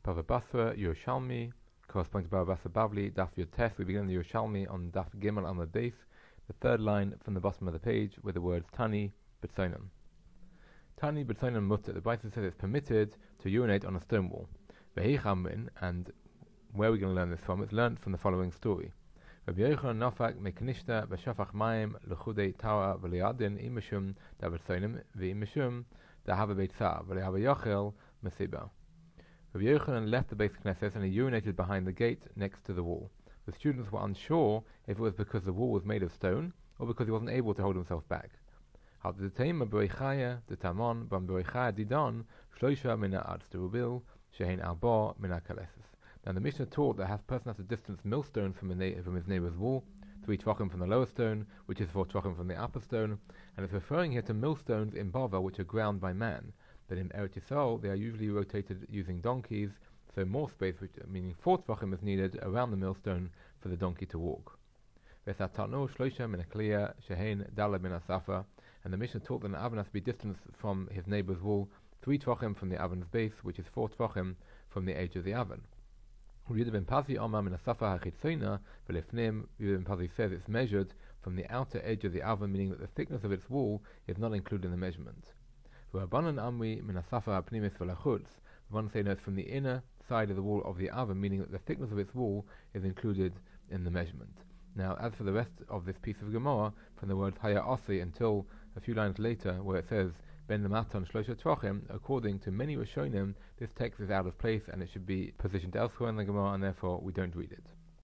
Bava Basra, Yerushalmi, corresponds to Bava Basra Bavli, Daf Yud Tes. We begin the Yerushalmi on Daf Gimel on the base, the third line from the bottom of the page, with the words Tani B'Tzonon. Tani B'Tzonon Mutter. The Brisa says it's permitted to urinate on a stone wall. Ve'heichamin, and where are we going to learn this from? It's learned from the following story. Rabbi Yochanan Nafak Mekanishta B'Shafach Mayim L'Chudei Tara V'Liadin Imishum Da B'Tzonim V'Imishum Da Hava Beitzah V'Lehava Yochel Mesiba. Rabbi Yochanan left the Beis Knesset and he urinated behind the gate next to the wall. The students were unsure if it was because the wall was made of stone or because he wasn't able to hold himself back. Now the Mishnah taught that a person has to distance millstones from his neighbor's wall, 3 tvachim from the lower stone, which is 4 tvachim from the upper stone, and it's referring here to millstones in Bava which are ground by man. But in Eretz Yisrael, they are usually rotated using donkeys, so more space, meaning 4 tvachim, is needed around the millstone for the donkey to walk. And the Mishnah taught that an oven has to be distanced from his neighbor's wall 3 tvachim from the oven's base, which is 4 tvachim from the edge of the oven. Yehuda ben Pazi says it's measured from the outer edge of the oven, meaning that the thickness of its wall is not included in the measurement. Rabbanan say no, it's from the inner side of the wall of the oven, meaning that the thickness of its wall is included in the measurement. Now, as for the rest of this piece of Gemara, from the word Haya Osi until a few lines later, where it says Ben Lamatan Shlosha Tvachim, according to many Rishonim, this text is out of place and it should be positioned elsewhere in the Gemara, and therefore we don't read it.